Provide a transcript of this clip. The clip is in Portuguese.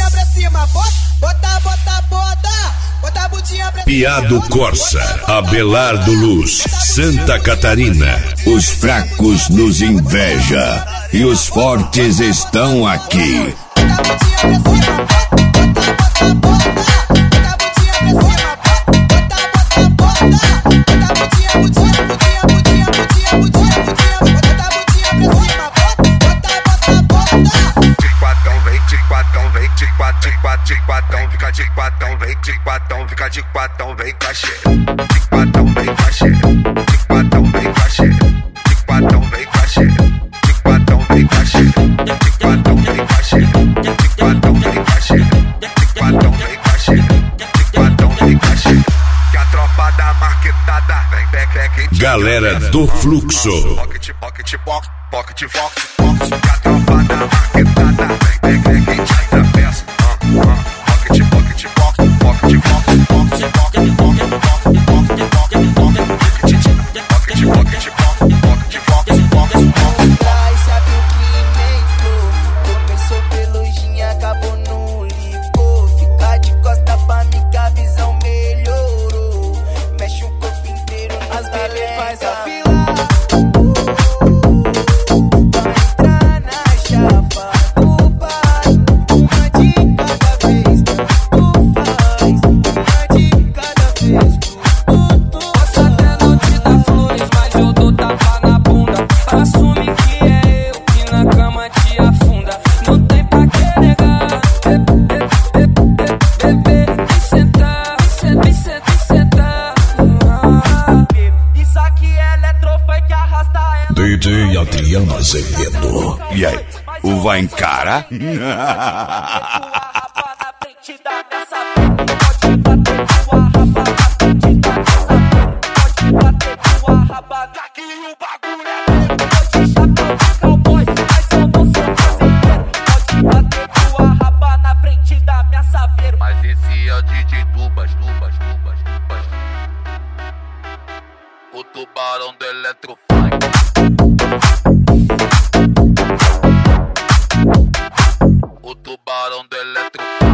bundinha pra cima, bota, bota, bota. Bota a bundinha pra cima. Piado Corsa, Abelardo Luz, Santa Catarina. Os fracos nos inveja e os fortes estão aqui. Fica de quatão, vem de quatão, fica de quatão, vem cachê. De quatão, vem cachê. De quatão, vem cachê. De quatão, vem cachê. De quatão, vem cachê. De quatão, vem cachê. De quatão, vem cachê. De quatão, vem cachê. De quatão, vem cachê. Que a tropa da marquetada vem back. Galera do Fluxo. Pocket, pocket, pocket, pocket, pocket, pocket. Que a tropa da marquetada vem back, tira peça. DJ Adriano Azevedo. E aí, o vai encarar? Mas esse é o DJ Tubas. O tubarão do Eletrofunk. O tubarão do Eletrofunk.